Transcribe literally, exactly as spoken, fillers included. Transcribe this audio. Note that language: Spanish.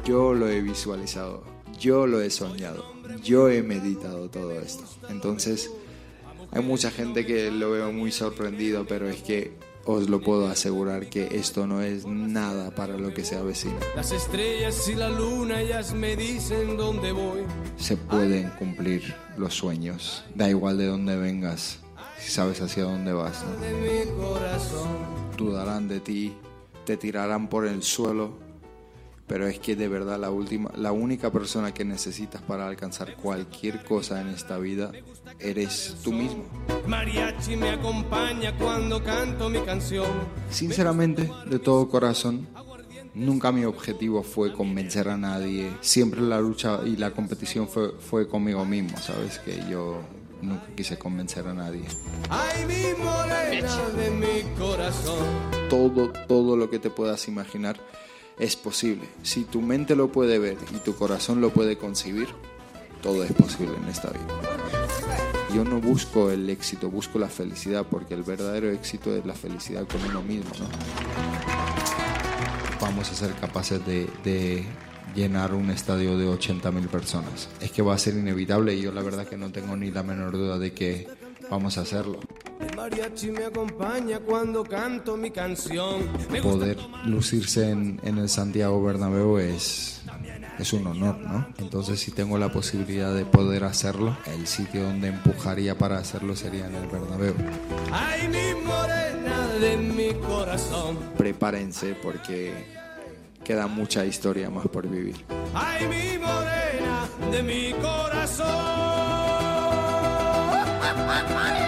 yo lo he visualizado, yo lo he soñado, yo he meditado todo esto. Entonces, hay mucha gente que lo veo muy sorprendido, pero es que os lo puedo asegurar que esto no es nada para lo que se avecina. Las estrellas y la luna, ellas me dicen dónde voy. Se pueden cumplir los sueños, da igual de dónde vengas, si sabes hacia dónde vas, ¿no? De mi corazón. Dudarán de ti, te tirarán por el suelo, pero es que de verdad la última, la única persona que necesitas para alcanzar cualquier cosa en esta vida eres tú mismo. Mariachi me acompaña cuando canto mi canción. Sinceramente, de todo corazón, nunca mi objetivo fue convencer a nadie. Siempre la lucha y la competición fue, fue conmigo mismo, ¿sabes? Que yo nunca quise convencer a nadie. Ay, mi morena de mi corazón. Todo, todo lo que te puedas imaginar es posible. Si tu mente lo puede ver y tu corazón lo puede concebir, todo es posible en esta vida. Yo no busco el éxito, busco la felicidad, porque el verdadero éxito es la felicidad con uno mismo, ¿no? Vamos a ser capaces de, de llenar un estadio de ochenta mil personas. Es que va a ser inevitable y yo la verdad que no tengo ni la menor duda de que vamos a hacerlo. El mariachi me acompaña cuando canto mi canción. Poder lucirse en, en el Santiago Bernabéu es, es un honor, ¿no? Entonces, si tengo la posibilidad de poder hacerlo, el sitio donde empujaría para hacerlo sería en el Bernabéu. Ay, mi morena de mi corazón. Prepárense porque queda mucha historia más por vivir. Ay, mi morena de mi corazón.